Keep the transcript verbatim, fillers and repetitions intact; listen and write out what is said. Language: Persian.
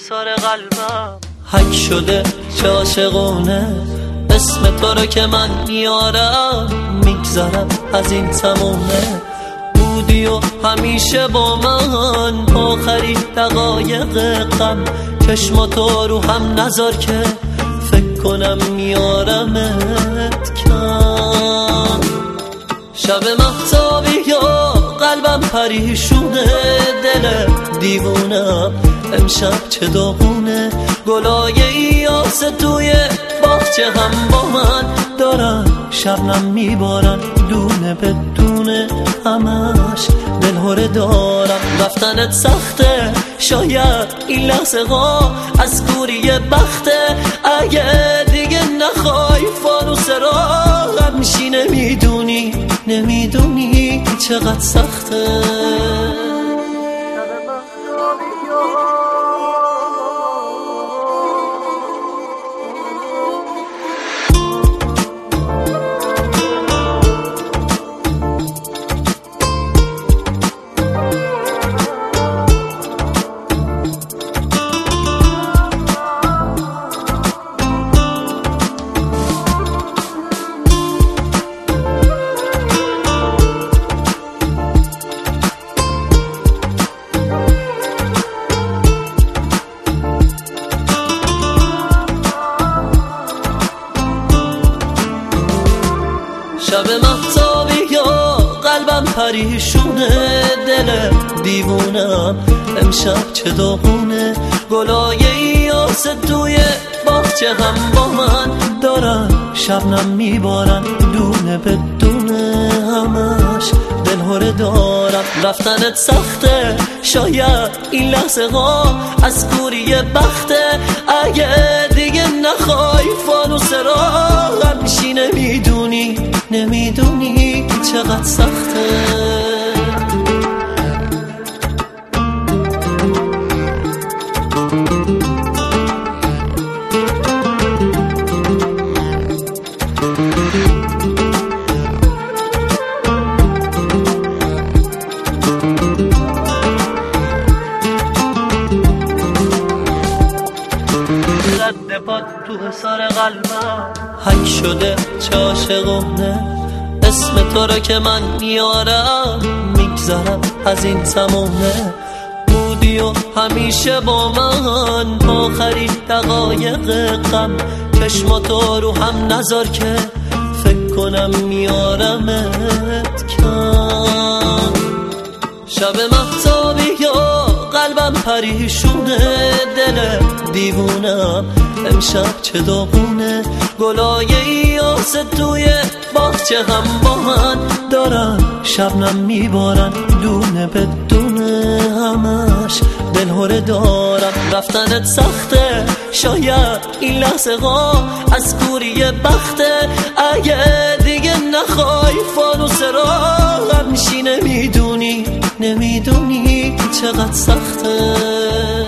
حصار قلبم حک شده چه عاشقونه، اسم تو رو که من میارم میگذرم از این تمومه. بودی و همیشه با من آخری دقایق غم، چشماتو رو هم نذار که فکر کنم میارمت کم. شب مهتابی یا قلبم پریشونه، دل دیوونم امشب چه داغونه. گلای یاس توی باغچه هم با من دارن، شبنم میبارن دونه به دونه، همش دلهوره دارم. رفتنت سخته، شاید این لحظه ها از کوری بخته. اگه دیگه نخوای فانوس راهم میشی، نمیدونی نمیدونی چقدر سخته. شب مهتابی یا قلبم پریشونه، دل دیوونم امشب چه داغونه. گلای یاس توی باغچه هم با من دارن، شبنم میبارن دونه به دونه، همش دلهوره دارم. رفتنت سخته، شاید این لحظه ها از کوری بخته. اگه دیگه نخوای فانوس راهم میشی، نمیدونی نمیدونی چقدر سخته. رد پاد تو حصار قلبم حک شده چه عاشقونه، اسم تو رو که من میارم میگذرم از این تمومه. بودی و همیشه با من آخری دقایق غم، چشماتو رو هم نذار که فکر کنم میارمت کم. شب مهتابی یا قلبم پریشونه، دل دیوونم امشب چه داغونه. گلای یاس توی باغچه هم با من دارن، شبنم میبارن دونه به دونه، همش دلهوره دارم. رفتنت سخته، شاید این لحظه ها از کوری بخته. اگه دیگه نخوای فانوس راهم میشی، نمیدونی نمیدونی چقدر سخته.